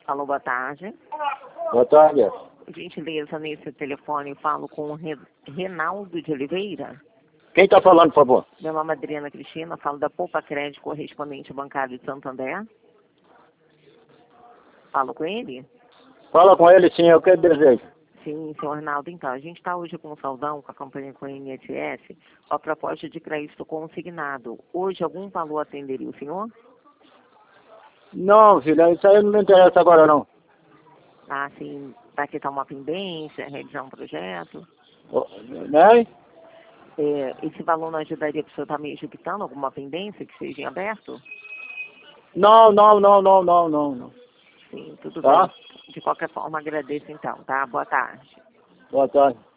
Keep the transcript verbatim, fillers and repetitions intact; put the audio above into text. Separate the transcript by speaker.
Speaker 1: Alô, boa tarde.
Speaker 2: Boa tarde.
Speaker 1: Gentileza, nesse telefone falo com o Re- Renaldo de Oliveira.
Speaker 2: Quem está falando, por favor?
Speaker 1: Meu nome é Adriana Cristina, falo da Poupa Crédito, correspondente bancário de Santander. Falo com ele?
Speaker 2: Fala com ele, sim, é o que ele deseja.
Speaker 1: Sim, senhor Arnaldo. Então, a gente está hoje com o Saldão, com a campanha com a N S S, com a proposta de crédito consignado. Hoje, algum valor atenderia o senhor?
Speaker 2: Não, filha, isso aí não me interessa agora, não.
Speaker 1: Ah, sim, para quitar uma pendência, realizar um projeto.
Speaker 2: Ô, Né?
Speaker 1: É, esse valor não ajudaria para o senhor estar me quitando alguma pendência que seja em aberto?
Speaker 2: Não, não, não, não, não, não, não.
Speaker 1: Sim, tudo
Speaker 2: Tá?
Speaker 1: bem. De qualquer forma, agradeço então, tá? Boa tarde.
Speaker 2: Boa tarde.